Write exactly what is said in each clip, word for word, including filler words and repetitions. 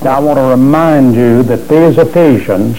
I want to remind you that these Ephesians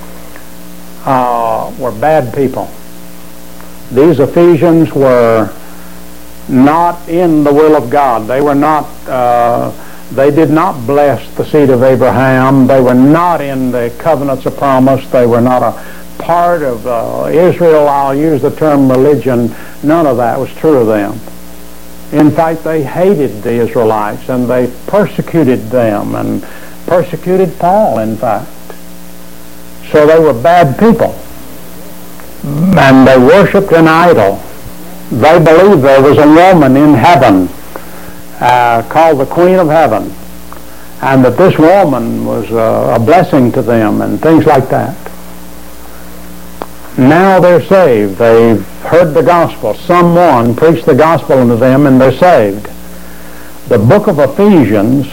uh, were bad people. These Ephesians were not in the will of God. They were not, uh, they did not bless the seed of Abraham. They were not in the covenants of promise. They were not a part of uh, Israel. I'll use the term religion. None of that was true of them. In fact, they hated the Israelites, and they persecuted them, and persecuted Paul, in fact. So they were bad people. And they worshipped an idol. They believed there was a woman in heaven uh, called the Queen of Heaven, and that this woman was uh, a blessing to them and things like that. Now they're saved. They've heard the gospel. Someone preached the gospel unto them, and they're saved. The book of Ephesians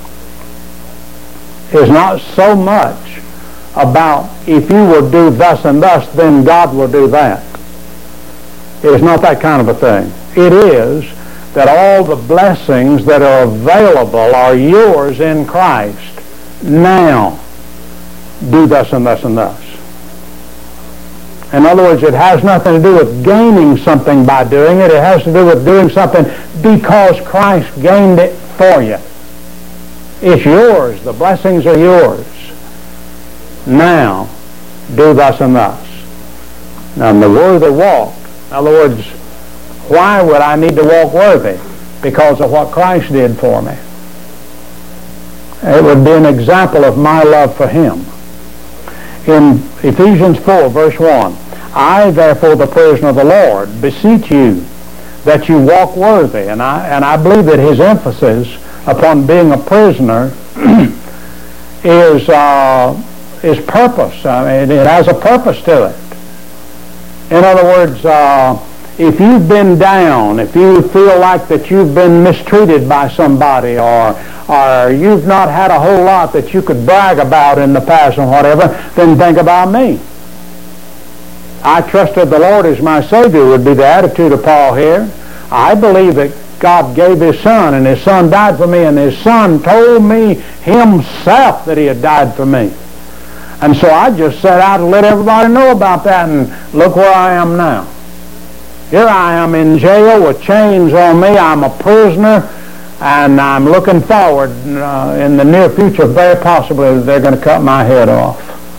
is not so much about if you will do thus and thus, then God will do that. It is not that kind of a thing. It is that all the blessings that are available are yours in Christ. Now, do thus and thus and thus. In other words, it has nothing to do with gaining something by doing it. It has to do with doing something because Christ gained it for you. It's yours. The blessings are yours. Now, do thus and thus. Now, in the worthy walk, in other words, why would I need to walk worthy? Because of what Christ did for me. It would be an example of my love for Him. In Ephesians four, verse one, I, therefore, the prisoner of the Lord, beseech you that you walk worthy. And I, and I believe that his emphasis upon being a prisoner is, uh, is purpose. I mean, it has a purpose to it. In other words, uh, if you've been down, if you feel like that you've been mistreated by somebody, or or you've not had a whole lot that you could brag about in the past and whatever, then think about me. I trusted the Lord as my Savior would be the attitude of Paul here. I believe that God gave His Son, and His Son died for me, and His Son told me Himself that He had died for me. And so I just set out to let everybody know about that, and look where I am now. Here I am in jail with chains on me. I'm a prisoner, and I'm looking forward uh, in the near future, very possibly, that they're going to cut my head off.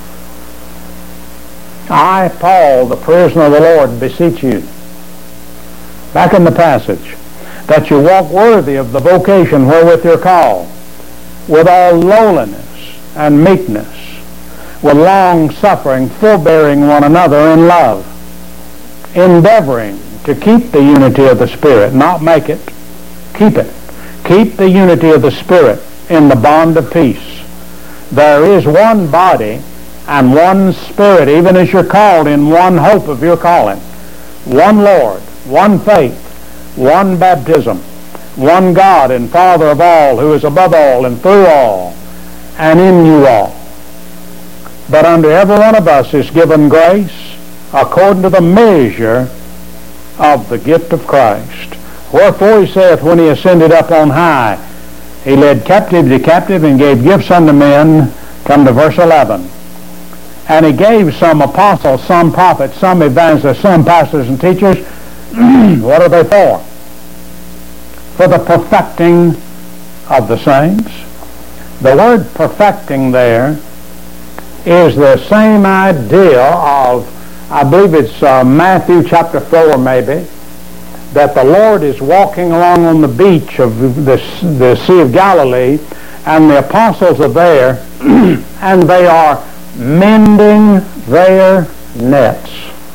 I, Paul, the prisoner of the Lord, beseech you, back in the passage, that you walk worthy of the vocation wherewith you're called, with all lowliness and meekness, with long suffering, forbearing one another in love, endeavoring to keep the unity of the Spirit, not make it, keep it. Keep the unity of the Spirit in the bond of peace. There is one body and one Spirit, even as you're called in one hope of your calling. One Lord, one faith, one baptism, one God and Father of all, who is above all and through all and in you all. But unto every one of us is given grace according to the measure of the gift of Christ. Wherefore he saith, when he ascended up on high, he led captivity captive and gave gifts unto men. Come to verse eleven. And he gave some apostles, some prophets, some evangelists, some pastors and teachers. What are they for? For the perfecting of the saints. The word perfecting there is the same idea of, I believe it's uh, Matthew chapter four maybe, that the Lord is walking along on the beach of the, the Sea of Galilee, and the apostles are there, and they are mending their nets,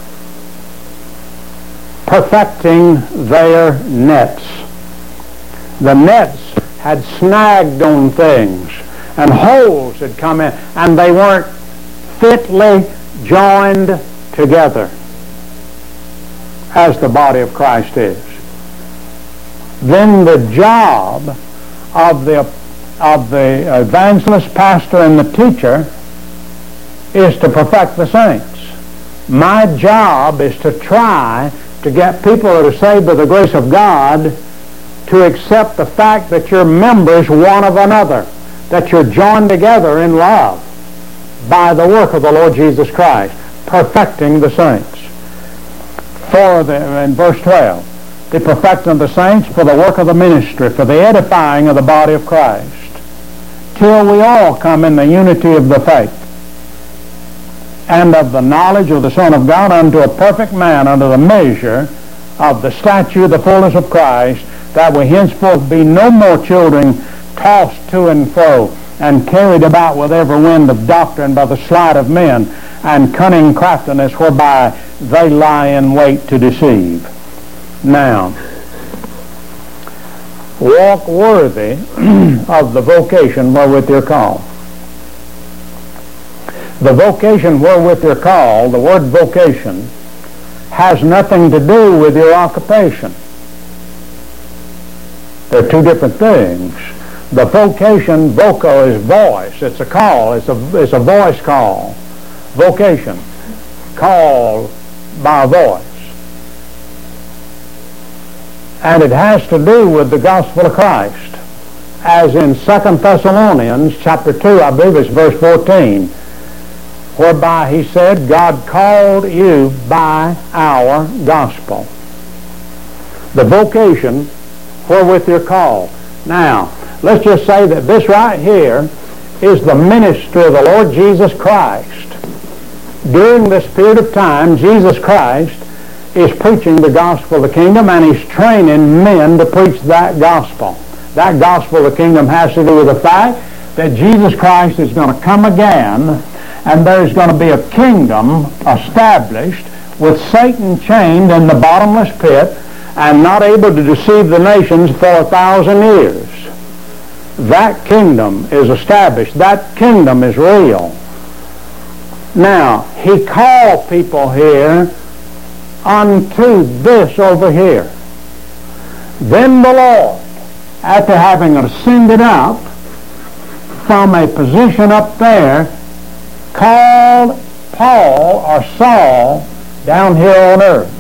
perfecting their nets. The nets had snagged on things, and holes had come in, and they weren't fitly joined together as the body of Christ is. Then the job of the of the evangelist, pastor, and the teacher is to perfect the saints. My job is to try to get people that are saved by the grace of God to accept the fact that you're members one of another, that you're joined together in love by the work of the Lord Jesus Christ, perfecting the saints. For the, in verse twelve, the perfecting of the saints for the work of the ministry, for the edifying of the body of Christ, till we all come in the unity of the faith and of the knowledge of the Son of God, unto a perfect man, unto the measure of the stature of the fullness of Christ, that we henceforth be no more children tossed to and fro and carried about with every wind of doctrine by the sleight of men and cunning craftiness whereby they lie in wait to deceive. Now, walk worthy of the vocation wherewith you're called. The vocation wherewith you're called, the word vocation, has nothing to do with your occupation. They're two different things. The vocation, voco, is voice. It's a call. It's a, it's a voice call. Vocation. Call by voice. And it has to do with the gospel of Christ. As in Second Thessalonians chapter two, I believe it's verse fourteen, whereby he said, God called you by our gospel. The vocation wherewith you're called. Now, let's just say that this right here is the ministry of the Lord Jesus Christ. During this period of time, Jesus Christ is preaching the gospel of the kingdom, and he's training men to preach that gospel. That gospel of the kingdom has to do with the fact that Jesus Christ is going to come again, and there's going to be a kingdom established with Satan chained in the bottomless pit and not able to deceive the nations for a thousand years. That kingdom is established. That kingdom is real. Now, he called people here unto this over here. Then the Lord, after having ascended up from a position up there, called Paul or Saul down here on earth.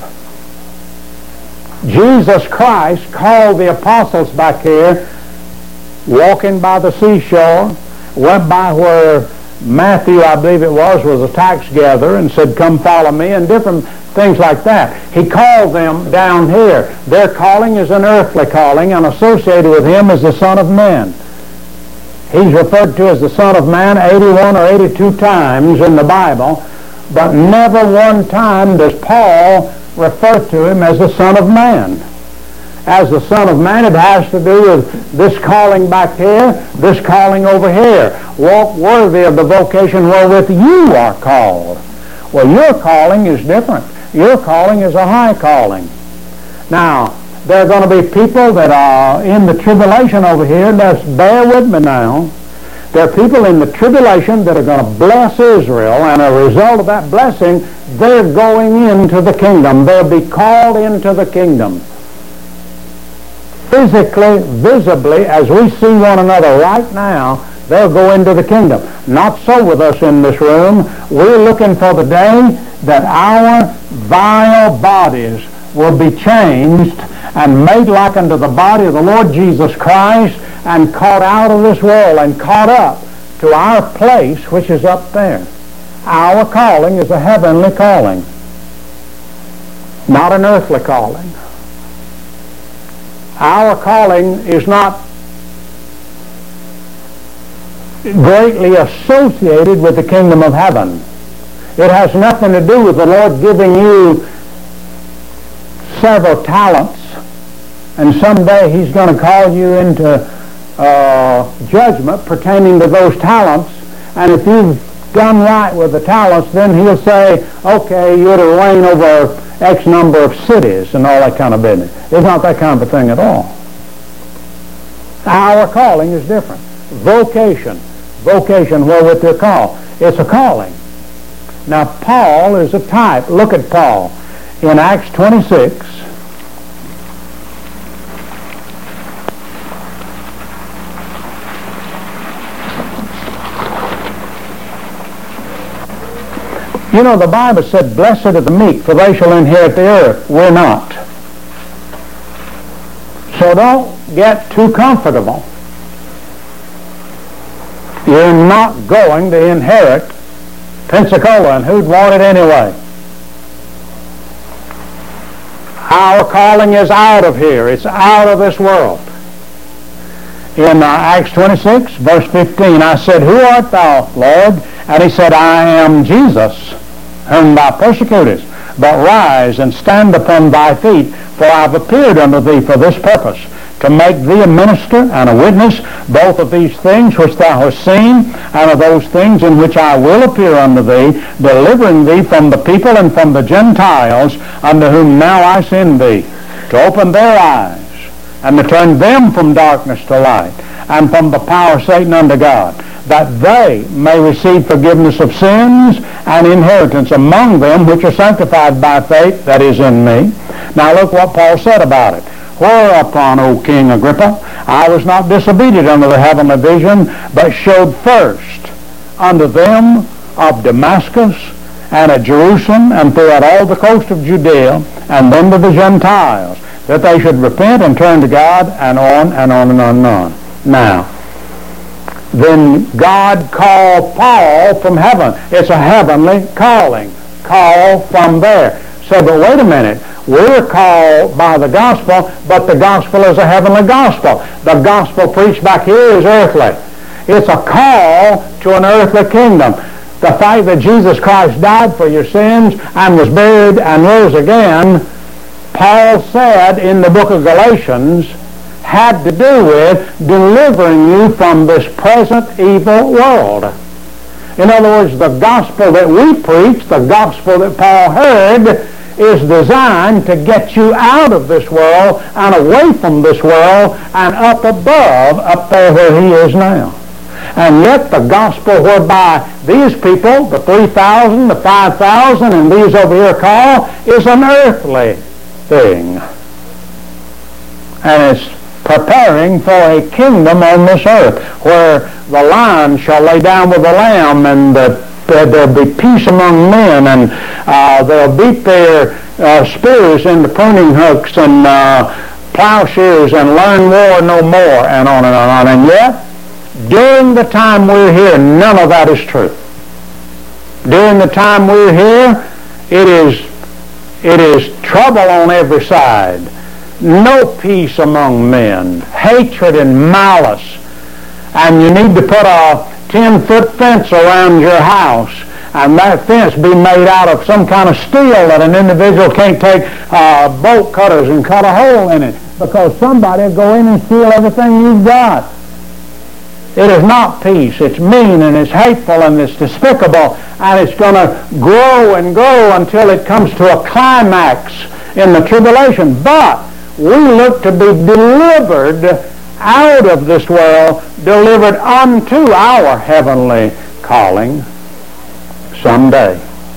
Jesus Christ called the apostles back here, walking by the seashore, went by where Matthew, I believe it was, was a tax gatherer and said, come follow me, and different things like that. He called them down here. Their calling is an earthly calling, and associated with him is the Son of Man. He's referred to as the Son of Man eighty-one or eighty-two times in the Bible, but never one time does Paul refer to him as the Son of Man. As the Son of Man, it has to do with this calling back here, this calling over here. Walk worthy of the vocation wherewith you are called. Well, your calling is different. Your calling is a high calling. Now, there are going to be people that are in the tribulation over here. Just bear with me now. There are people in the tribulation that are going to bless Israel, and as a result of that blessing, they're going into the kingdom. They'll be called into the kingdom. Physically, visibly, as we see one another right now, they'll go into the kingdom. Not so with us in this room. We're looking for the day that our vile bodies will be changed and made like unto the body of the Lord Jesus Christ, and caught out of this world and caught up to our place which is up there. Our calling is a heavenly calling, not an earthly calling. Our calling is not greatly associated with the kingdom of heaven. It has nothing to do with the Lord giving you several talents, and someday he's going to call you into uh, judgment pertaining to those talents, and if you've done right with the talents, then he'll say, okay, you're to reign over X number of cities and all that kind of business. It's not that kind of a thing at all. Our calling is different. Vocation. Vocation wherewith you're called. It's a calling. Now, Paul is a type. Look at Paul in Acts twenty-six. You know, the Bible said, blessed are the meek, for they shall inherit the earth. We're not. So don't get too comfortable. you're not going to inherit Pensacola, and who'd want it anyway? Our calling is out of here. It's out of this world. In uh, Acts twenty-six, verse fifteen, I said, Who art thou, Lord? And he said, I am Jesus, whom thou persecutest. But rise and stand upon thy feet, for I have appeared unto thee for this purpose, to make thee a minister and a witness, both of these things which thou hast seen, and of those things in which I will appear unto thee, delivering thee from the people and from the Gentiles, unto whom now I send thee, to open their eyes, and to turn them from darkness to light, and from the power of Satan unto God, that they may receive forgiveness of sins and inheritance among them which are sanctified by faith that is in me. Now look what Paul said about it. Whereupon, O King Agrippa, I was not disobedient unto the heavenly vision, but showed first unto them of Damascus and at Jerusalem and throughout all the coast of Judea, and then to the Gentiles, that they should repent and turn to God, and on and on and on and on. Now, then God called Paul from heaven. It's a heavenly calling. Call from there. So, but wait a minute. We're called by the gospel, but the gospel is a heavenly gospel. The gospel preached back here is earthly. It's a call to an earthly kingdom. The fact that Jesus Christ died for your sins and was buried and rose again, Paul said in the book of Galatians, had to do with delivering you from this present evil world. In other words, the gospel that we preach, the gospel that Paul heard, is designed to get you out of this world and away from this world and up above, up there where he is now. And yet the gospel whereby these people, the three thousand, the five thousand, and these over here call, is an earthly thing. And it's preparing for a kingdom on this earth where the lion shall lay down with the lamb, and the there'll be peace among men, and uh, they'll beat their uh, spears into pruning hooks and uh, plowshares and learn war no more, and on and on and on. And yet, during the time we're here, none of that is true. During the time we're here, it is, it is trouble on every side. No peace among men. Hatred and malice. And you need to put a ten-foot fence around your house, and that fence be made out of some kind of steel that an individual can't take uh, bolt cutters and cut a hole in it, because somebody will go in and steal everything you've got. It is not peace. It's mean, and it's hateful, and it's despicable, and it's going to grow and grow until it comes to a climax in the tribulation. But we look to be delivered out of this world, delivered unto our heavenly calling someday.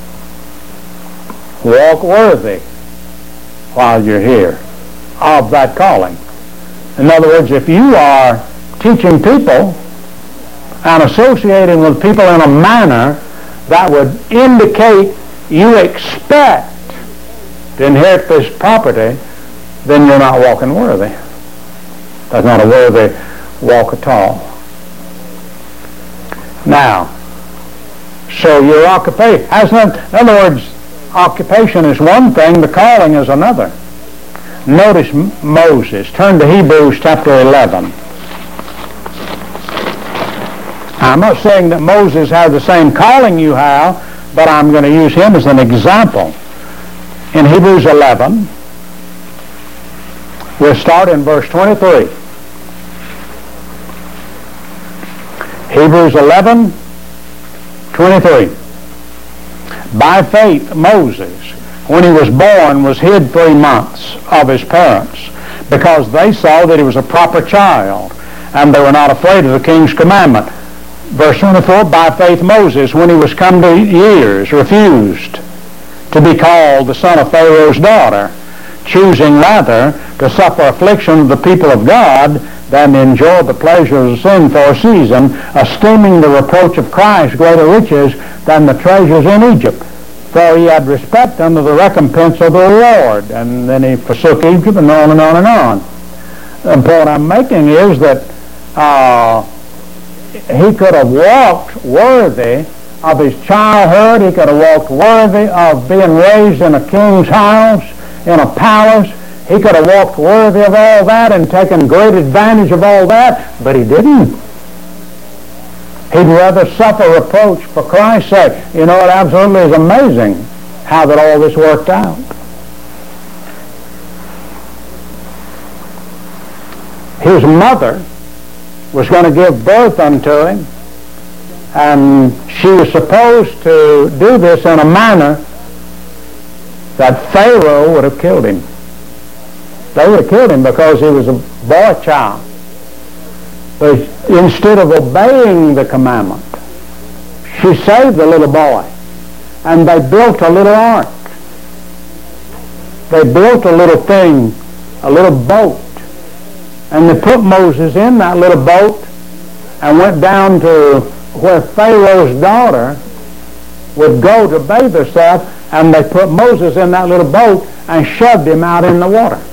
Walk worthy while you're here of that calling. In other words, if you are teaching people and associating with people in a manner that would indicate you expect to inherit this property, then you're not walking worthy. That's not a worthy walk at all. Now, so your occupation has not, in other words, occupation is one thing, the calling is another. Notice Moses. Turn to Hebrews chapter eleven. I'm not saying that Moses had the same calling you have, but I'm going to use him as an example. In Hebrews eleven, we'll start in verse twenty-three. Hebrews eleven, twenty-three. By faith, Moses, when he was born, was hid three months of his parents, because they saw that he was a proper child, and they were not afraid of the king's commandment. Verse twenty-four, by faith Moses, when he was come to years, refused to be called the son of Pharaoh's daughter, choosing rather to suffer affliction of the people of God than to enjoy the pleasures of sin for a season, esteeming the reproach of Christ greater riches than the treasures in Egypt. For he had respect unto the recompense of the reward. And then he forsook Egypt, and on and on and on. The point I'm making is that uh, he could have walked worthy of his childhood. He could have walked worthy of being raised in a king's house, in a palace. He could have walked worthy of all that and taken great advantage of all that, but he didn't. He'd rather suffer reproach for Christ's sake. You know, it absolutely is amazing how that all this worked out. His mother was going to give birth unto him, and she was supposed to do this in a manner that Pharaoh would have killed him. They would have killed him because he was a boy child. But instead of obeying the commandment, she saved the little boy, and they built a little ark. They built a little thing, a little boat, and they put Moses in that little boat and went down to where Pharaoh's daughter would go to bathe herself, and they put Moses in that little boat and shoved him out in the water.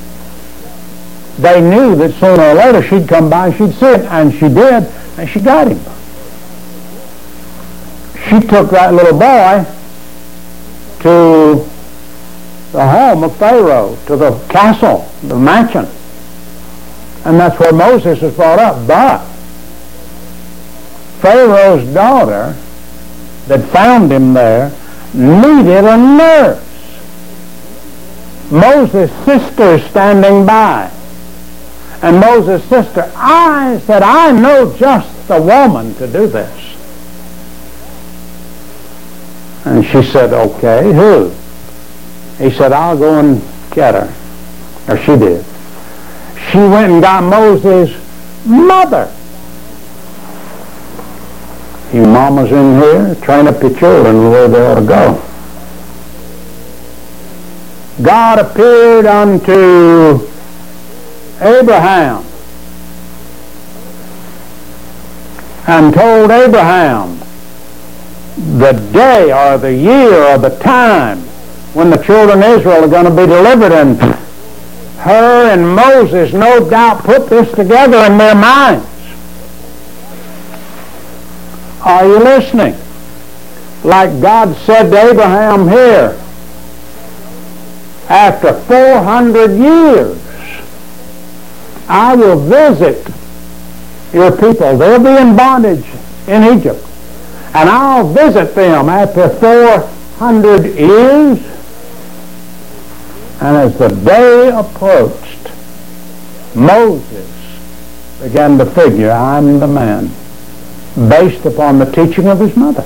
They knew that sooner or later she'd come by and she'd see it, and she did, and she got him. She took that little boy to the home of Pharaoh, to the castle, the mansion. And that's where Moses was brought up. But Pharaoh's daughter that found him there needed a nurse. Moses' sister standing by. And Moses' sister, I said, I know just the woman to do this. And she said, okay, who? He said, I'll go and get her. Or she did. She went and got Moses' mother. You mamas in here, train up your children where they ought to go. God appeared unto Abraham and told Abraham the day or the year or the time when the children of Israel are going to be delivered, and her and Moses no doubt put this together in their minds. Are you listening? Like God said to Abraham here, after four hundred years, I will visit your people. They'll be in bondage in Egypt. And I'll visit them after four hundred years. And as the day approached, Moses began to figure, I'm the man, based upon the teaching of his mother.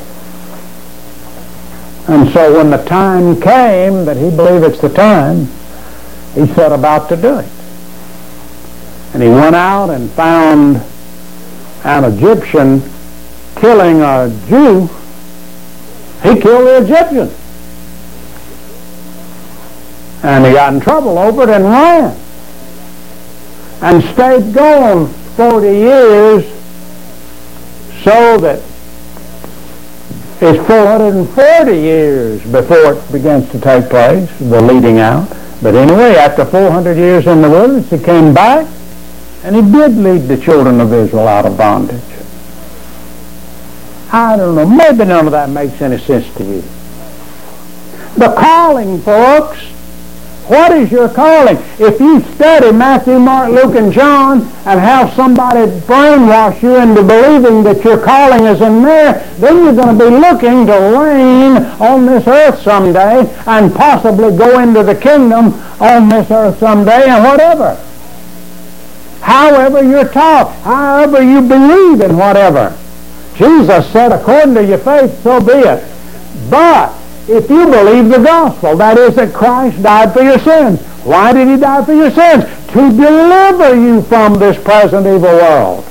And so when the time came that he believed it's the time, he set about to do it. And he went out and found an Egyptian killing a Jew. He killed the Egyptian. And he got in trouble over it and ran. And stayed going forty years, so that it's four hundred forty years before it begins to take place, the leading out. But anyway, after four hundred years in the wilderness, he came back, and he did lead the children of Israel out of bondage. I don't know, maybe none of that makes any sense to you. The calling, folks. What is your calling? If you study Matthew, Mark, Luke, and John and have somebody brainwash you into believing that your calling is in there, then you're going to be looking to reign on this earth someday and possibly go into the kingdom on this earth someday and whatever. However you're taught, however you believe in whatever. Jesus said, according to your faith, so be it. But if you believe the gospel, that is that Christ died for your sins. Why did he die for your sins? To deliver you from this present evil world.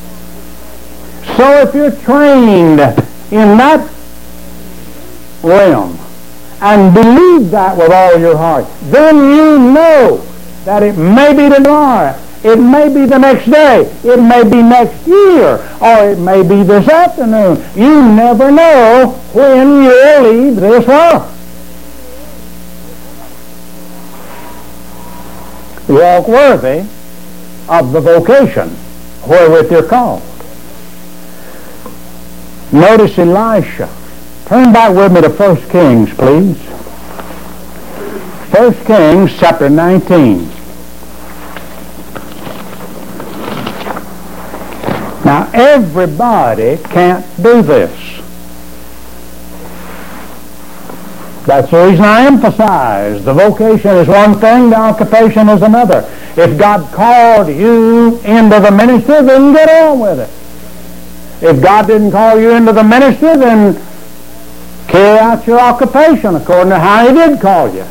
So if you're trained in that realm and believe that with all your heart, then you know that it may be tomorrow, it may be the next day, it may be next year, or it may be this afternoon. You never know when you'll leave this world. Walk worthy of the vocation wherewith you're called. Notice Elisha. Turn back with me to First Kings, please. First Kings chapter nineteen. Now, everybody can't do this. That's the reason I emphasize the vocation is one thing, the occupation is another. If God called you into the ministry, then get on with it. If God didn't call you into the ministry, then carry out your occupation according to how He did call you.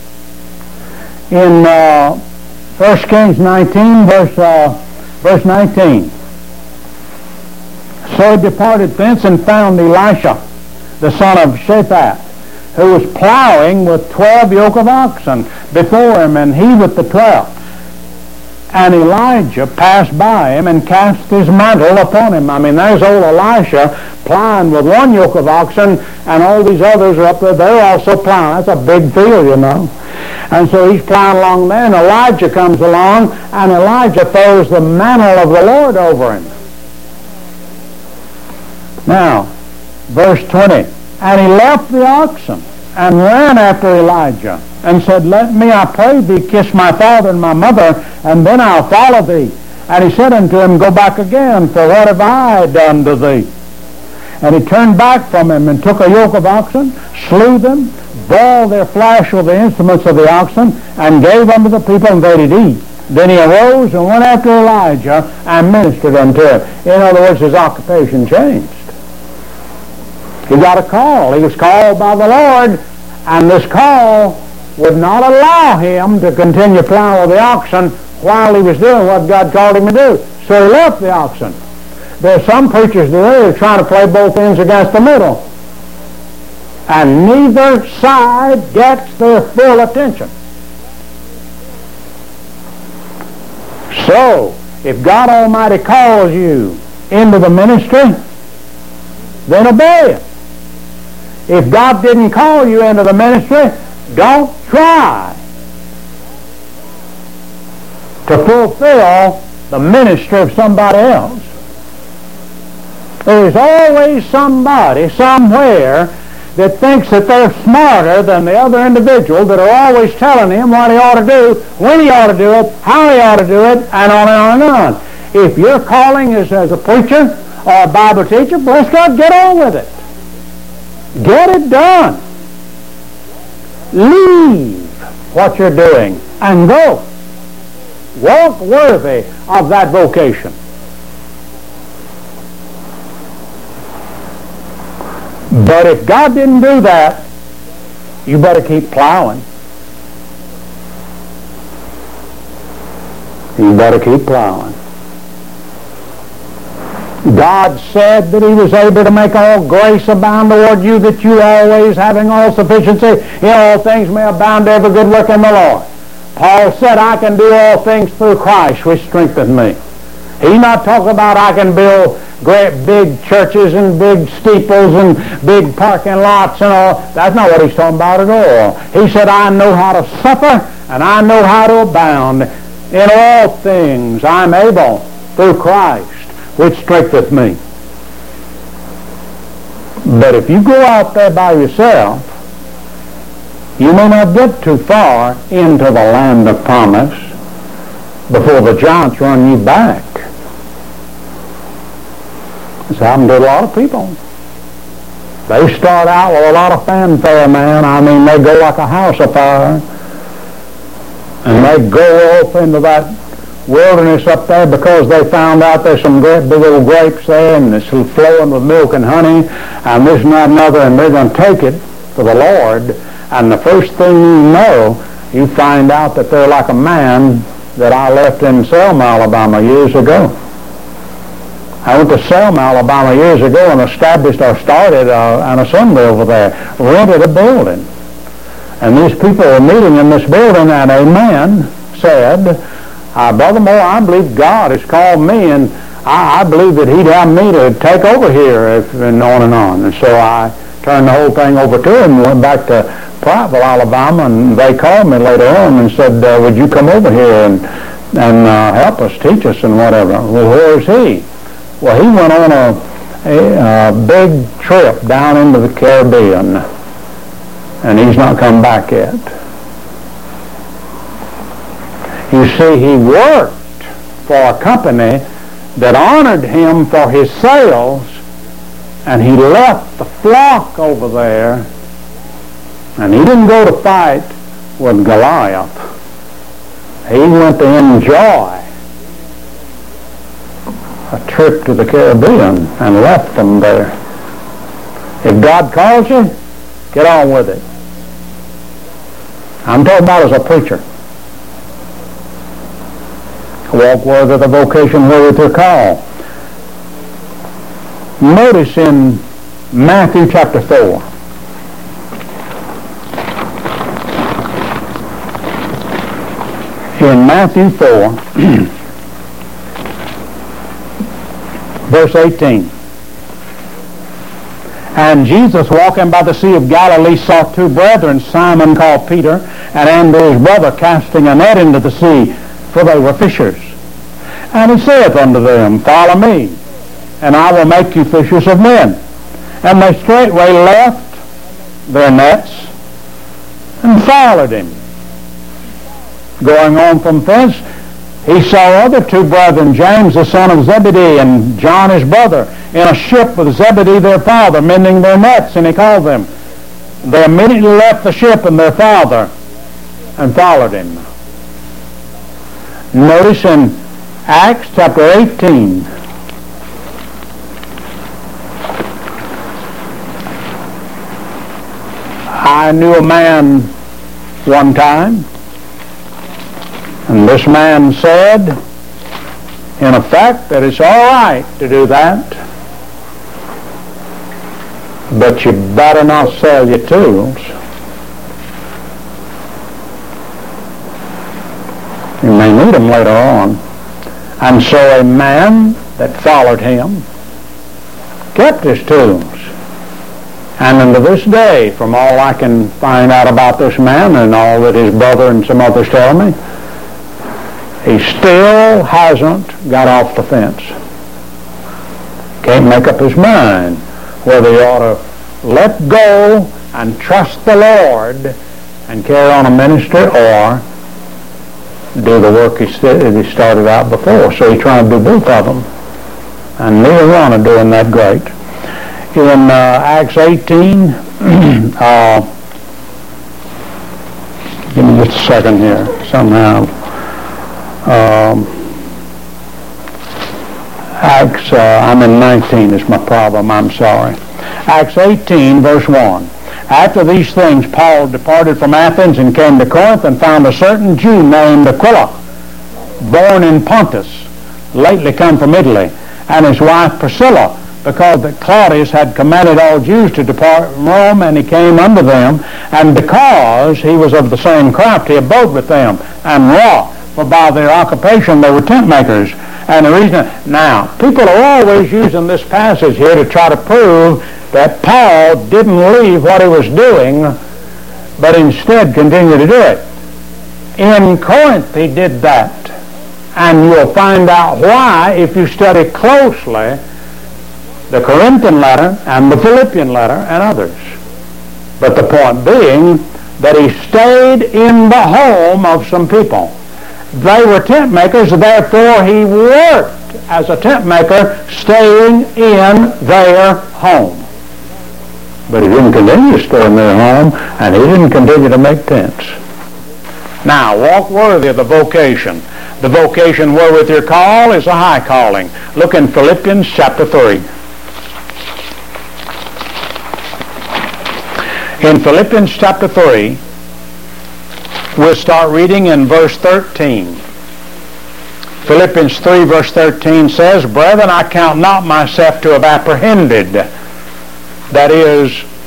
In uh, First Kings nineteen, verse, uh, verse nineteen. So he departed thence and found Elisha, the son of Shaphat, who was plowing with twelve yoke of oxen before him, and he with the twelfth. And Elijah passed by him and cast his mantle upon him. I mean, there's old Elisha plowing with one yoke of oxen, and all these others are up there. They're also plowing. That's a big field, you know. And so he's plowing along there, and Elijah comes along, and Elijah throws the mantle of the Lord over him. Now, verse twenty. And he left the oxen and ran after Elijah and said, Let me, I pray thee, kiss my father and my mother, and then I'll follow thee. And he said unto him, Go back again, for what have I done to thee? And he turned back from him and took a yoke of oxen, slew them, boiled their flesh with the instruments of the oxen, and gave unto the people, and they did eat. Then he arose and went after Elijah and ministered unto him. In other words, his occupation changed. He got a call. He was called by the Lord, and this call would not allow him to continue plowing with the oxen while he was doing what God called him to do. So he left the oxen. There are some preachers today who are trying to play both ends against the middle, and neither side gets their full attention. So, if God Almighty calls you into the ministry, then obey it. If God didn't call you into the ministry, don't try to fulfill the ministry of somebody else. There's always somebody somewhere that thinks that they're smarter than the other individual, that are always telling him what he ought to do, when he ought to do it, how he ought to do it, and on and on and on. If your calling is as a preacher or a Bible teacher, bless God, get on with it. Get it done. Leave what you're doing and go. Walk worthy of that vocation. But if God didn't do that, you better keep plowing. You better keep plowing. God said that He was able to make all grace abound toward you, that you always, having all sufficiency in all things, may abound to every good work in the Lord. Paul said, I can do all things through Christ, which strengtheneth me. He's not talking about I can build great big churches and big steeples and big parking lots and all. That's not what he's talking about at all. He said, I know how to suffer and I know how to abound. In all things I'm able through Christ, which strengtheneth me. But if you go out there by yourself, you may not get too far into the land of promise before the giants run you back. It's happened to a lot of people. They start out with a lot of fanfare, man. I mean, they go like a house afire. And they go off into that wilderness up there because they found out there's some great big old grapes there and it's flowing with milk and honey and this and that and other, and they're going to take it to the Lord. And the first thing you know, you find out that they're like a man that I left in Selma, Alabama years ago. I went to Selma, Alabama years ago and established or started uh, an assembly over there, rented a building. And these people were meeting in this building, and a man said, uh, Brother Moore, I believe God has called me, and I, I believe that He'd have me to take over here, if, and on and on. And so I turned the whole thing over to him and went back to Prattville, Alabama, and they called me later on and said, uh, would you come over here and, and uh, help us, teach us, and whatever. Well, where's he? Well, he went on a, a, a big trip down into the Caribbean, and he's not come back yet. You see, he worked for a company that honored him for his sales, and he left the flock over there, and he didn't go to fight with Goliath. He went to enjoy a trip to the Caribbean and left them there. If God calls you, get on with it. I'm talking about as a preacher. Walk worthy of the vocation wherewith you're called. Notice in Matthew chapter four. In Matthew four, verse eighteen. And Jesus, walking by the Sea of Galilee, saw two brethren, Simon called Peter, and Andrew his brother, casting a net into the sea, for they were fishers. And he saith unto them, Follow me, and I will make you fishers of men. And they straightway left their nets and followed him. Going on from thence, he saw other two brethren, James the son of Zebedee, and John his brother, in a ship with Zebedee their father, mending their nets, and he called them. They immediately left the ship and their father, and followed him. Notice in Acts chapter eighteen, I knew a man one time, and this man said, in effect, that it's all right to do that, but you better not sell your tools. You may need them later on. And so a man that followed him kept his tools. And unto this day, from all I can find out about this man and all that his brother and some others tell me, he still hasn't got off the fence. Can't make up his mind whether he ought to let go and trust the Lord and carry on a ministry or do the work he, st- he started out before. So he's trying to do both of them. And neither one are doing that great. In uh, Acts eighteen, uh, give me just a second here, somehow. Um, Acts, uh, I'm in nineteen is my problem, I'm sorry. Acts eighteen, verse one. After these things, Paul departed from Athens and came to Corinth and found a certain Jew named Aquila, born in Pontus, lately come from Italy, and his wife Priscilla, because that Claudius had commanded all Jews to depart from Rome, and he came unto them, and because he was of the same craft, he abode with them, and wrought, for by their occupation they were tent makers. And the reason, now, people are always using this passage here to try to prove that Paul didn't leave what he was doing, but instead continued to do it. In Corinth he did that. And you'll find out why if you study closely the Corinthian letter and the Philippian letter and others. But the point being that he stayed in the home of some people. They were tent makers, therefore he worked as a tent maker, staying in their home. But he didn't continue to stay in their home, and he didn't continue to make tents. Now, walk worthy of the vocation. The vocation wherewith your call is a high calling. Look in Philippians chapter three. In Philippians chapter three, we'll start reading in verse thirteen. Philippians three verse thirteen says, Brethren, I count not myself to have apprehended. That is,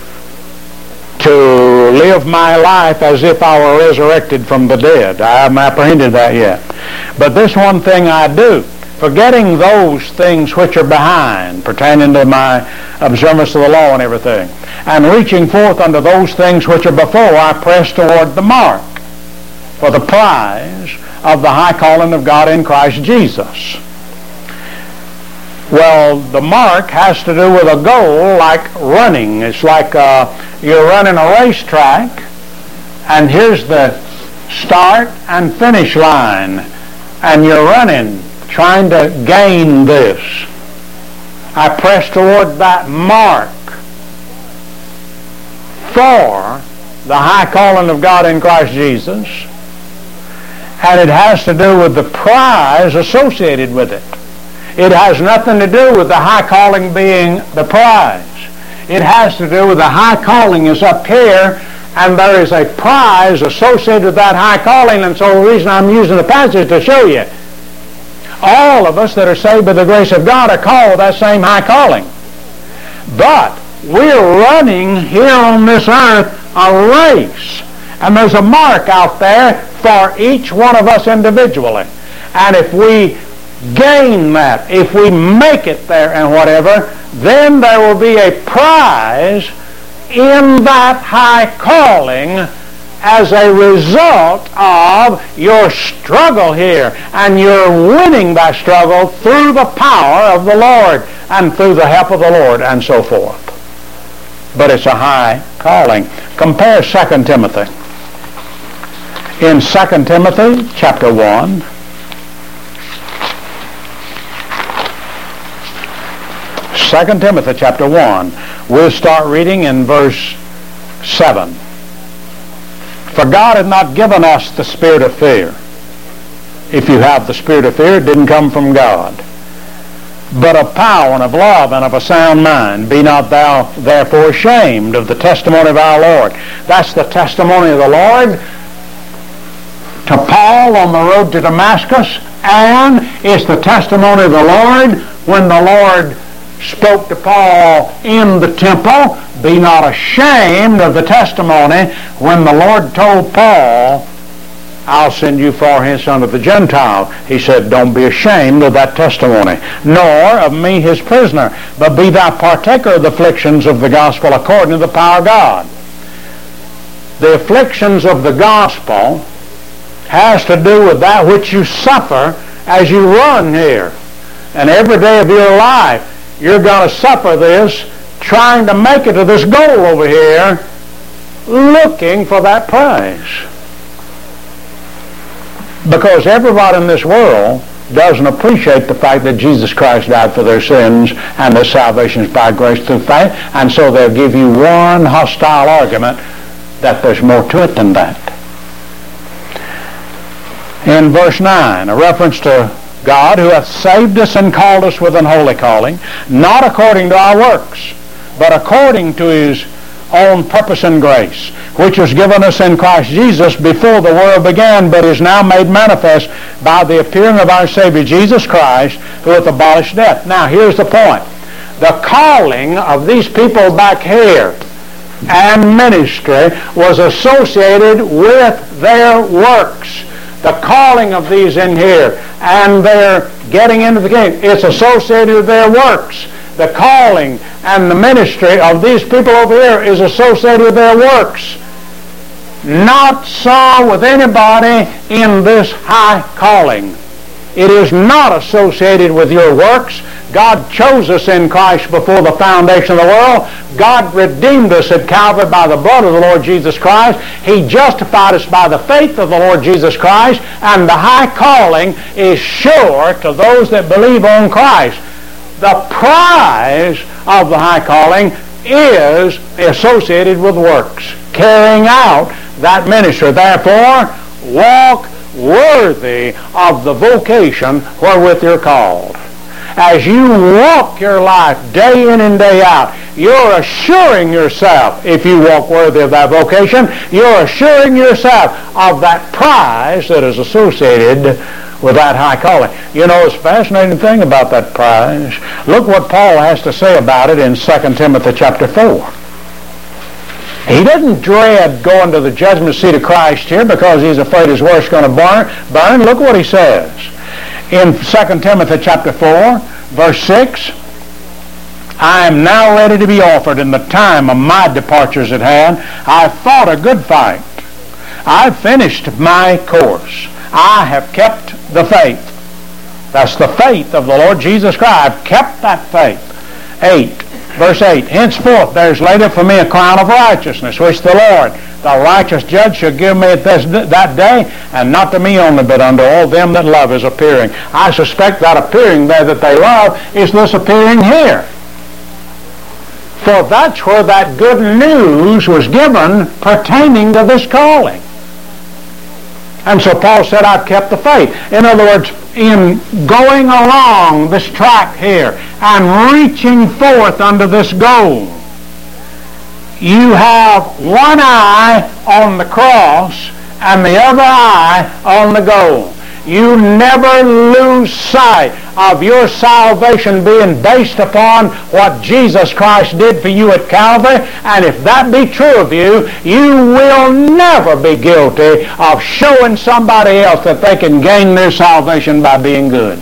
to live my life as if I were resurrected from the dead. I haven't apprehended that yet. But this one thing I do, forgetting those things which are behind, pertaining to my observance of the law and everything, and reaching forth unto those things which are before, I press toward the mark for the prize of the high calling of God in Christ Jesus. Well, the mark has to do with a goal like running. It's like uh, you're running a racetrack, and here's the start and finish line, and you're running, trying to gain this. I press toward that mark for the high calling of God in Christ Jesus, and it has to do with the prize associated with it. It has nothing to do with the high calling being the prize. It has to do with the high calling is up here, and there is a prize associated with that high calling, and so the reason I'm using the passage to show you. All of us that are saved by the grace of God are called that same high calling. But we're running here on this earth a race, and there's a mark out there for each one of us individually. And if we gain that, if we make it there and whatever, then there will be a prize in that high calling as a result of your struggle here, and you're winning that struggle through the power of the Lord and through the help of the Lord and so forth. But it's a high calling. Compare Second Timothy. In Second Timothy chapter one, Second Timothy chapter one, we'll start reading in verse seven. For God had not given us the spirit of fear. If you have the spirit of fear, it didn't come from God. But of power and of love and of a sound mind. Be not thou therefore ashamed of the testimony of our Lord. That's the testimony of the Lord to Paul on the road to Damascus, and it's the testimony of the Lord when the Lord spoke to Paul in the temple. Be not ashamed of the testimony when the Lord told Paul, I'll send you for his son of the Gentile. He said, don't be ashamed of that testimony, nor of me his prisoner, but be thou partaker of the afflictions of the gospel according to the power of God. The afflictions of the gospel has to do with that which you suffer as you run here. And every day of your life, you're going to suffer this, trying to make it to this goal over here, looking for that prize. Because everybody in this world doesn't appreciate the fact that Jesus Christ died for their sins and that salvation is by grace through faith, and so they'll give you one hostile argument that there's more to it than that. In verse nine, a reference to God who hath saved us and called us with an holy calling, not according to our works, but according to his own purpose and grace, which was given us in Christ Jesus before the world began, but is now made manifest by the appearing of our Savior Jesus Christ, who hath abolished death. Now here's the point. The calling of these people back here and ministry was associated with their works. The calling of these in here and their getting into the kingdom, it's associated with their works. The calling and the ministry of these people over here is associated with their works. Not so with anybody in this high calling. It is not associated with your works. God chose us in Christ before the foundation of the world. God redeemed us at Calvary by the blood of the Lord Jesus Christ. He justified us by the faith of the Lord Jesus Christ. And the high calling is sure to those that believe on Christ. The prize of the high calling is associated with works, carrying out that ministry. Therefore, walk worthy of the vocation wherewith you're called. As you walk your life day in and day out, you're assuring yourself, if you walk worthy of that vocation, you're assuring yourself of that prize that is associated with that high calling. You know, it's a fascinating thing about that prize. Look what Paul has to say about it in Second Timothy chapter four. He doesn't dread going to the judgment seat of Christ here because he's afraid his work's going to burn. burn. Look what he says. In Second Timothy chapter four, verse six, I am now ready to be offered, and the time of my departure is at hand. I've fought a good fight. I've finished my course. I have kept the faith. That's the faith of the Lord Jesus Christ. I've kept that faith. eight, verse eight. Henceforth there is laid up for me a crown of righteousness, which the Lord, the righteous judge, shall give me at this, that day, and not to me only, but unto all them that love his appearing. I suspect that appearing there that they love is this appearing here. For that's where that good news was given pertaining to this calling. And so Paul said, I've kept the faith. In other words, in going along this track here and reaching forth unto this goal, you have one eye on the cross and the other eye on the goal. You never lose sight of your salvation being based upon what Jesus Christ did for you at Calvary. And if that be true of you, you will never be guilty of showing somebody else that they can gain their salvation by being good.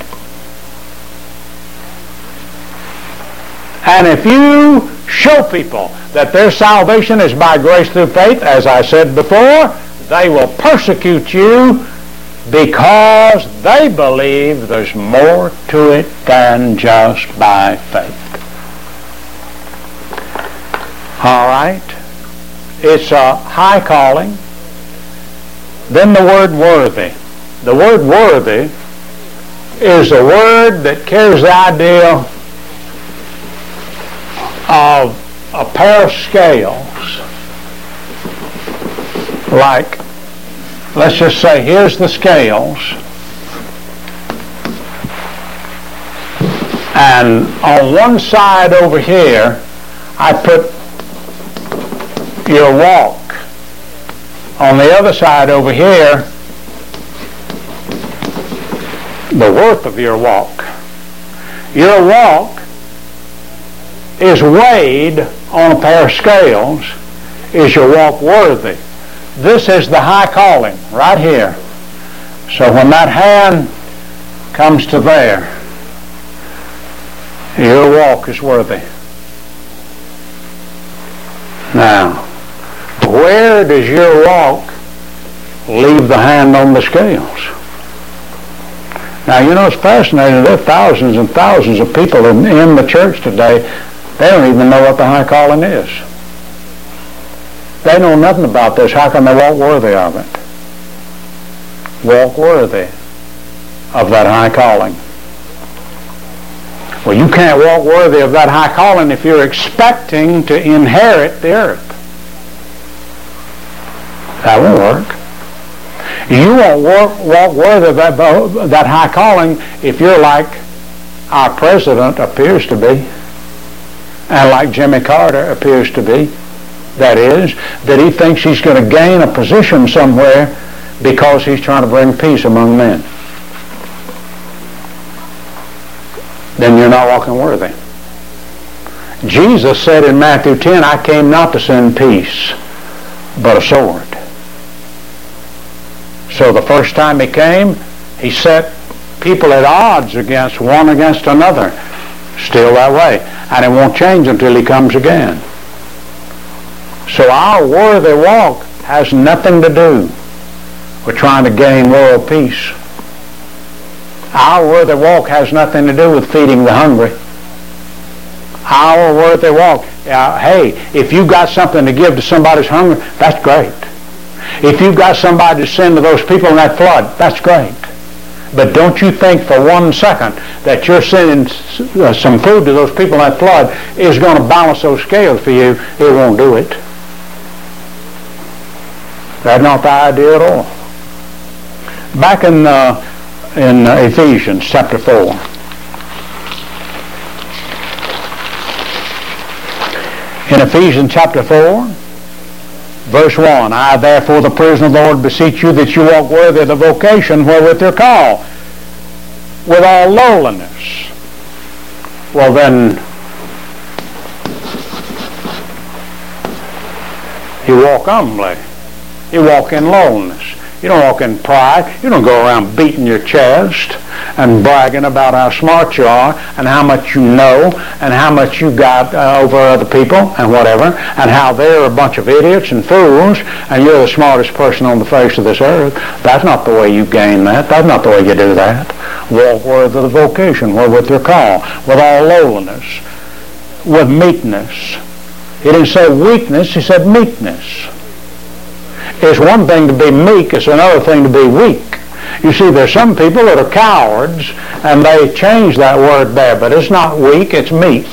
And if you show people that their salvation is by grace through faith, as I said before, they will persecute you because they believe there's more to it than just by faith. All right. It's a high calling. Then the word worthy. The word worthy is a word that carries the idea of a pair of scales. Like, let's just say, here's the scales, and on one side over here, I put your walk. On the other side over here, the worth of your walk. Your walk is weighed on a pair of scales. Is your walk worthy? This is the high calling right here. So when that hand comes to there, your walk is worthy. Now, where does your walk leave the hand on the scales? Now, you know, it's fascinating. There are thousands and thousands of people in, in the church today, they don't even know what the high calling is. They know nothing about this. How can they walk worthy of it? Walk worthy of that high calling. Well, you can't walk worthy of that high calling if you're expecting to inherit the earth. That won't work. You won't walk, walk worthy of that, that high calling if you're like our president appears to be, and like Jimmy Carter appears to be. That is, that he thinks he's going to gain a position somewhere because he's trying to bring peace among men. Then you're not walking worthy. Jesus said in Matthew ten, I came not to send peace, but a sword. So the first time he came, he set people at odds against one against another. Still that way. And it won't change until he comes again. So our worthy walk has nothing to do with trying to gain world peace. Our worthy walk has nothing to do with feeding the hungry. Our worthy walk, uh, hey, if you've got something to give to somebody who's hungry, that's great. If you've got somebody to send to those people in that flood, that's great. But don't you think for one second that you're sending uh, some food to those people in that flood is going to balance those scales for you. It won't do it. That's not the idea at all. Back in uh, in uh, Ephesians chapter four. In Ephesians chapter four, verse one, I therefore, the prisoner of the Lord, beseech you that you walk worthy of the vocation wherewith you're called, with all lowliness. Well then, you walk humbly. You walk in lowliness. You don't walk in pride. You don't go around beating your chest and bragging about how smart you are and how much you know and how much you got uh, over other people and whatever, and how they're a bunch of idiots and fools and you're the smartest person on the face of this earth. That's not the way you gain that. That's not the way you do that. Walk worthy of the vocation, wherewith you're called, with all lowliness, with meekness. He didn't say weakness, he said meekness. It's one thing to be meek, it's another thing to be weak. You see, there's some people that are cowards, and they change that word there, but it's not weak, it's meek.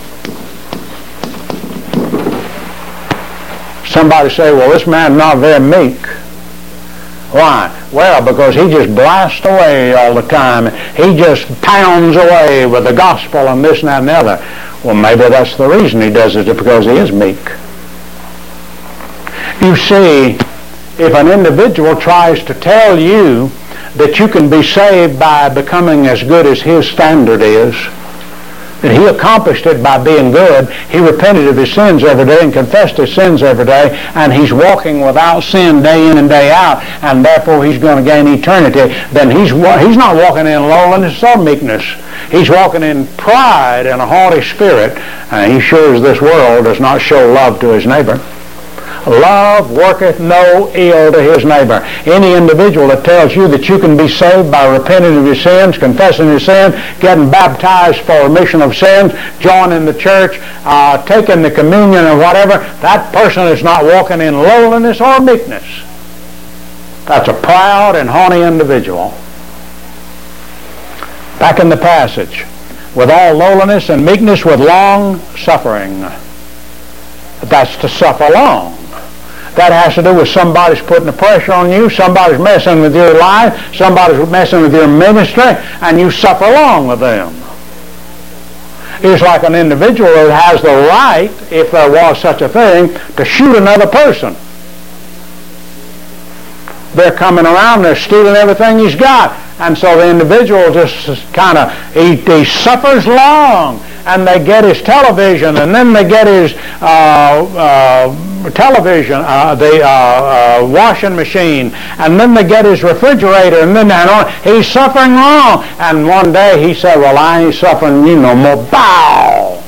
Somebody say, well, this man's not very meek. Why? Well, because he just blasts away all the time. He just pounds away with the gospel and this and that and the other. Well, maybe that's the reason he does it, because he is meek. You see, if an individual tries to tell you that you can be saved by becoming as good as his standard is, that he accomplished it by being good, he repented of his sins every day and confessed his sins every day, and he's walking without sin day in and day out, and therefore he's going to gain eternity, then he's he's not walking in lowliness or meekness. He's walking in pride and a haughty spirit, and he sure as this world does not show love to his neighbor. Love worketh no ill to his neighbor. Any individual that tells you that you can be saved by repenting of your sins, confessing your sins, getting baptized for remission of sins, joining the church, uh, taking the communion or whatever, that person is not walking in lowliness or meekness. That's a proud and haughty individual. Back in the passage, with all lowliness and meekness, with long suffering. That's to suffer long. That has to do with somebody's putting the pressure on you, somebody's messing with your life, somebody's messing with your ministry, and you suffer along with them. It's like an individual that has the right, if there was such a thing, to shoot another person. They're coming around, they're stealing everything he's got. And so the individual just kind of, he, he suffers long. And they get his television, and then they get his uh, uh, television, uh, the uh, uh, washing machine, and then they get his refrigerator, and then and on. He's suffering long. And one day he said, well, I ain't suffering you no more. Bow!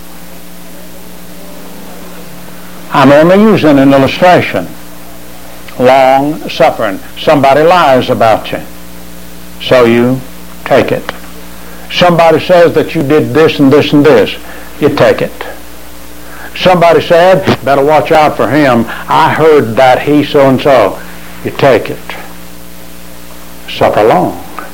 I'm only using an illustration. Long suffering. Somebody lies about you, so you take it. Somebody says that you did this and this and this. You take it. Somebody said, better watch out for him. I heard that he so-and-so. You take it. Suffer long.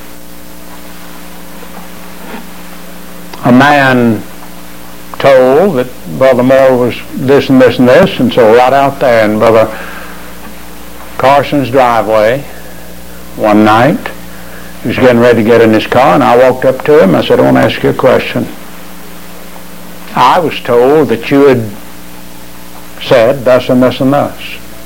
A man told that Brother Moore was this and this and this, and so right out there in Brother Carson's driveway one night, he was getting ready to get in his car, and I walked up to him. I said, I want to ask you a question. I was told that you had said thus and thus and thus.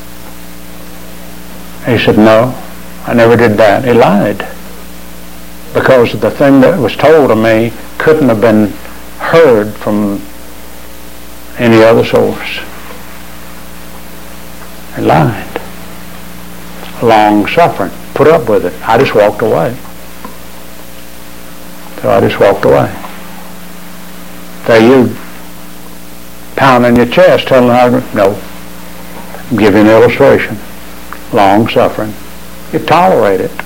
He said, no, I never did that. He lied. Because the thing that was told to me couldn't have been heard from any other source. He lied. Long suffering. Put up with it. I just walked away. So I just walked away. There you pounding your chest telling her, no. I'm giving you an illustration. Long suffering. You tolerate it.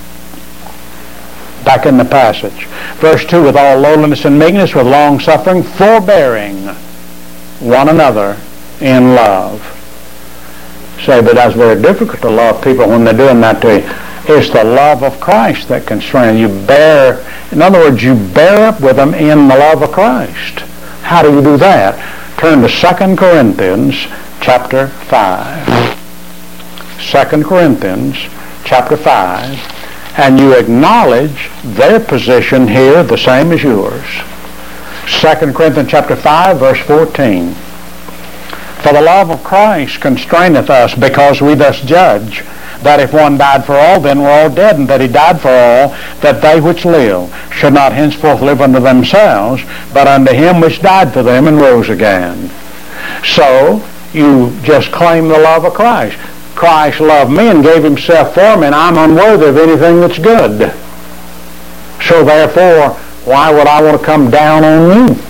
Back in the passage. Verse two, with all lowliness and meekness, with long suffering, forbearing one another in love. Say, but that's very difficult to love people when they're doing that to you. It's the love of Christ that constrains you. Bear, in other words, you bear up with them in the love of Christ. How do you do that? Turn to Second Corinthians chapter five. Second Corinthians chapter five. And you acknowledge their position here the same as yours. Second Corinthians chapter five, verse fourteen. For the love of Christ constraineth us, because we thus judge, that if one died for all, then we're all dead, and that he died for all, that they which live should not henceforth live unto themselves, but unto him which died for them and rose again. So, you just claim the love of Christ. Christ loved me and gave himself for me, and I'm unworthy of anything that's good. So therefore, why would I want to come down on you?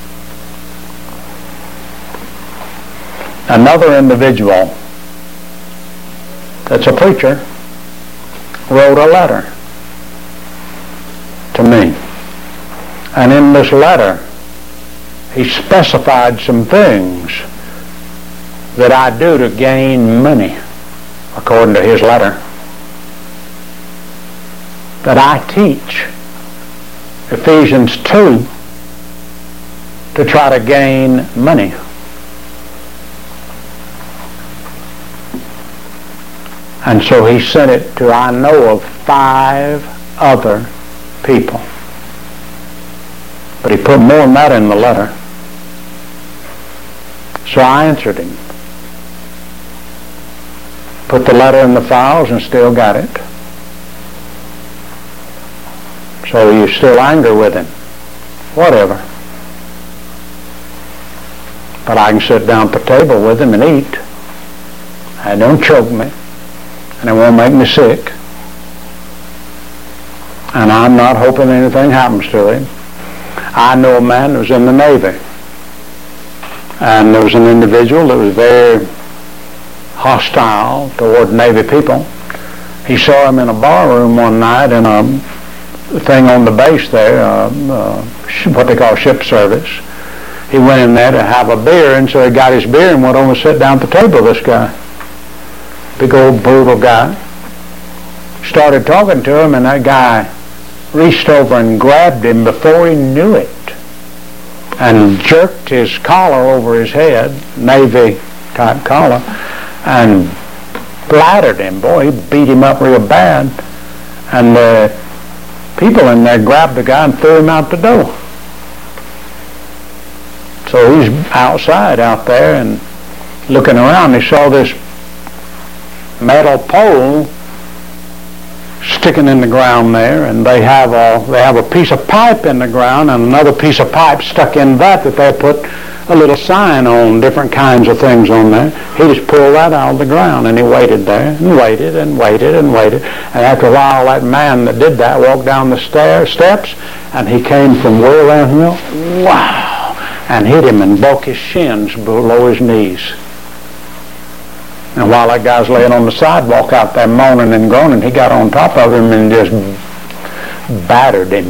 Another individual that's a preacher wrote a letter to me. And in this letter, he specified some things that I do to gain money, according to his letter, that I teach Ephesians two to try to gain money. And so he sent it to, I know of, five other people. But he put more than that in the letter. So I answered him. Put the letter in the files and still got it. So you're still angry with him. Whatever. But I can sit down at the table with him and eat. And it don't choke me. And it won't make me sick. And I'm not hoping anything happens to him. I know a man that was in the Navy. And there was an individual that was very hostile toward Navy people. He saw him in a bar room one night in a thing on the base there, uh, uh, what they call ship service. He went in there to have a beer, and so he got his beer and went over and sat down at the table with this guy. Big old brutal guy. Started talking to him, and that guy reached over and grabbed him before he knew it and jerked his collar over his head, Navy type collar, and bladdered him. Boy, he beat him up real bad. And the people in there grabbed the guy and threw him out the door. So he's outside out there and looking around. He saw this metal pole sticking in the ground there, and they have a they have a piece of pipe in the ground and another piece of pipe stuck in that that they put a little sign on, different kinds of things on there. He just pulled that out of the ground, and he waited there and waited and waited and waited. And after a while, that man that did that walked down the stair steps, and he came from way around here, wow, and hit him and broke his shins below his knees. And while that guy's laying on the sidewalk out there moaning and groaning, he got on top of him and just battered him.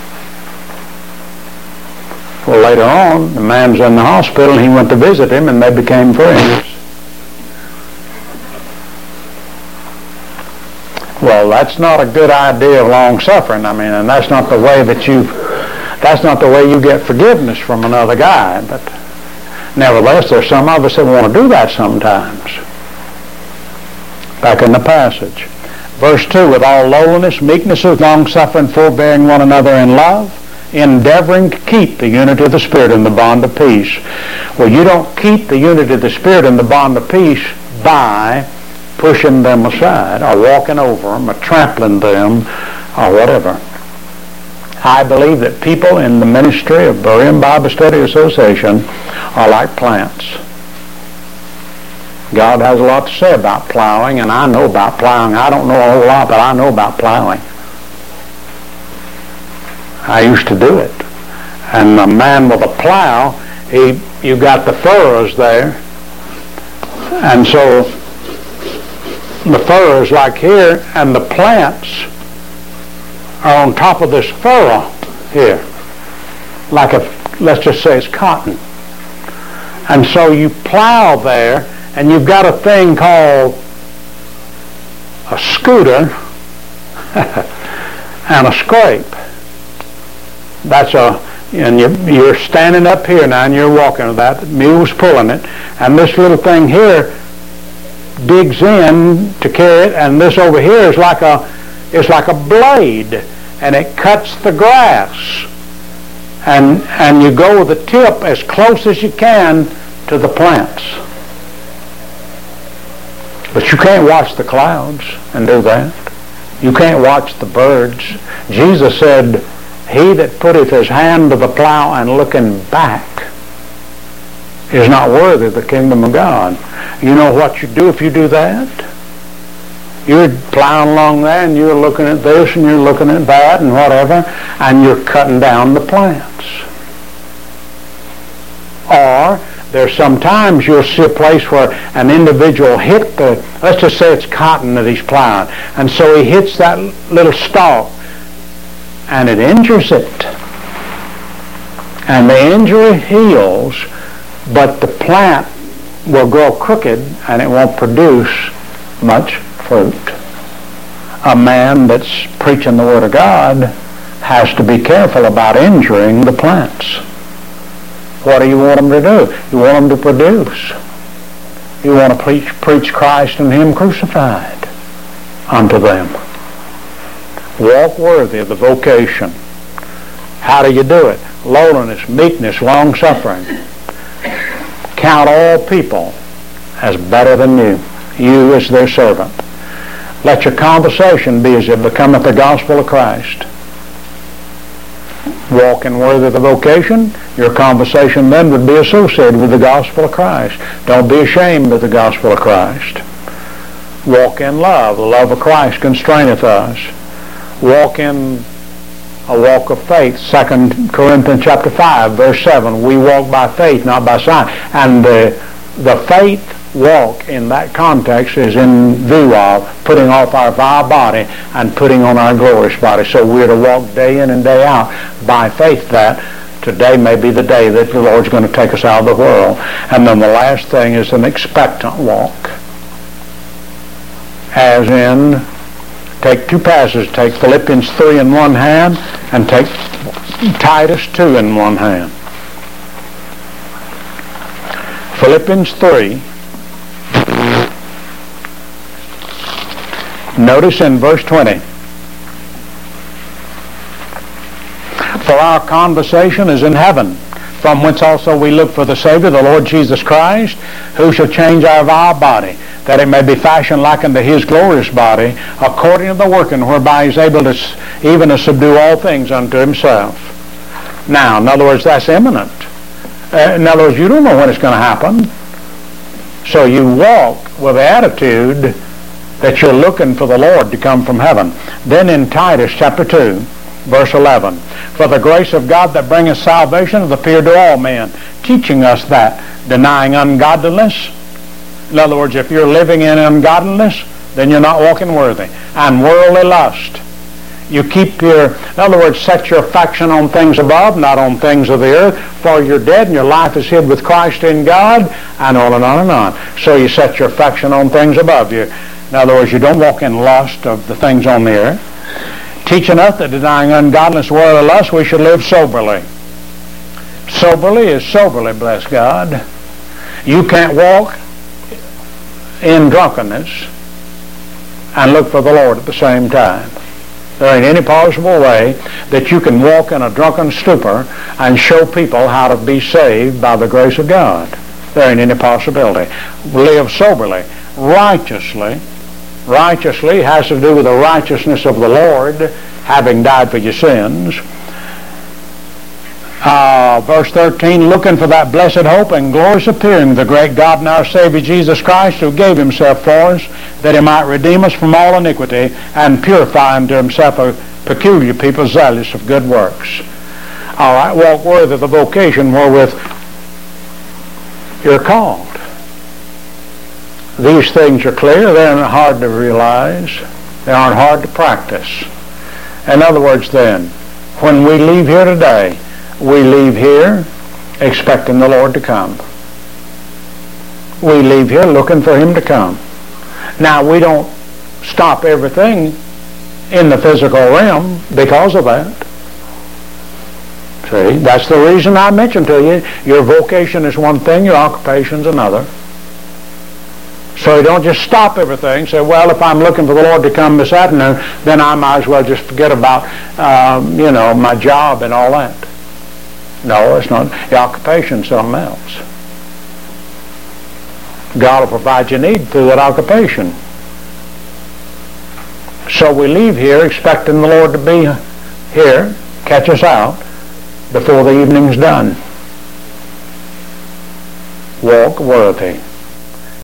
Well, later on, the man's in the hospital, and he went to visit him, and they became friends. Well, that's not a good idea of long-suffering. I mean, and that's not the way that you, that's not the way you get forgiveness from another guy. But nevertheless, there's some of us that want to do that sometimes. Back in the passage. Verse two, with all lowliness, meekness, long-suffering, forbearing one another in love, endeavoring to keep the unity of the Spirit in the bond of peace. Well, you don't keep the unity of the Spirit in the bond of peace by pushing them aside or walking over them or trampling them or whatever. I believe that people in the ministry of Berean Bible Study Association are like plants. God has a lot to say about plowing, and I know about plowing. I don't know a whole lot, but I know about plowing. I used to do it. And the man with a plow, he, you got the furrows there, and so the furrows like here, and the plants are on top of this furrow here, like a, let's just say it's cotton. And so you plow there, and you've got a thing called a scooter and a scrape. That's a, and you, you're standing up here now, and you're walking with that. The mule's pulling it, and this little thing here digs in to carry it, and this over here is like a, it's like a blade, and it cuts the grass. And and you go with the tip as close as you can to the plants. But you can't watch the clouds and do that. You can't watch the birds. Jesus said, he that putteth his hand to the plow and looking back is not worthy of the kingdom of God. You know what you do if you do that? You're plowing along there and you're looking at this and you're looking at that and whatever, and you're cutting down the plants. Or there's sometimes you'll see a place where an individual hit the, let's just say it's cotton that he's plowing, and so he hits that little stalk and it injures it. And the injury heals, but the plant will grow crooked and it won't produce much fruit. A man that's preaching the Word of God has to be careful about injuring the plants. What do you want them to do? You want them to produce. You want to preach, preach Christ and Him crucified unto them. Walk worthy of the vocation. How do you do it? Lowliness, meekness, long-suffering. Count all people as better than you, you as their servant. Let your conversation be as it becometh the gospel of Christ. Walking worthy of the vocation, your conversation then would be associated with the gospel of Christ. Don't be ashamed of the gospel of Christ. Walk in love. The love of Christ constraineth us. Walk in a walk of faith. Second Corinthians chapter five, verse seven. We walk by faith, not by sight. And the, the faith walk in that context is in view of putting off our vile body and putting on our glorious body. So we're to walk day in and day out by faith that today may be the day that the Lord's going to take us out of the world. And then the last thing is an expectant walk. As in, take two passages. Take Philippians three in one hand and take Titus two in one hand. Philippians three. Notice in verse twenty. For our conversation is in heaven, from whence also we look for the Savior, the Lord Jesus Christ, who shall change our vile body, that it may be fashioned like unto His glorious body, according to the working whereby He is able to even to subdue all things unto Himself. Now, in other words, that's imminent. Uh, in other words, you don't know when it's going to happen. So you walk with the attitude that you're looking for the Lord to come from heaven. Then in Titus chapter two, verse eleven, for the grace of God that bringeth salvation hath appeared to all men, teaching us that, denying ungodliness. In other words, if you're living in ungodliness, then you're not walking worthy. And worldly lust. You keep your, in other words, set your affection on things above, not on things of the earth, for you're dead and your life is hid with Christ in God, and on and on and on. So you set your affection on things above you. In other words, you don't walk in lust of the things on the earth. Teaching us that denying ungodliness, worldly lust, we should live soberly. Soberly is soberly, bless God. You can't walk in drunkenness and look for the Lord at the same time. There ain't any possible way that you can walk in a drunken stupor and show people how to be saved by the grace of God. There ain't any possibility. Live soberly, righteously. Righteously has to do with the righteousness of the Lord, having died for your sins. Uh, verse thirteen, looking for that blessed hope and glorious appearing of the great God and our Savior Jesus Christ, who gave Himself for us, that He might redeem us from all iniquity and purify unto Himself a peculiar people zealous of good works. All right, walk worthy of the vocation wherewith you're called. These things are clear. They aren't hard to realize. They aren't hard to practice. In other words, then, when we leave here today, we leave here expecting the Lord to come. We leave here looking for Him to come. Now, we don't stop everything in the physical realm because of that. See, that's the reason I mentioned to you, your vocation is one thing, your occupation is another. So you don't just stop everything, say, well, if I'm looking for the Lord to come this afternoon, then I might as well just forget about, um, you know, my job and all that. No, it's not. The occupation's something else. God will provide your need through that occupation. So we leave here expecting the Lord to be here, catch us out, before the evening's done. walk worthy.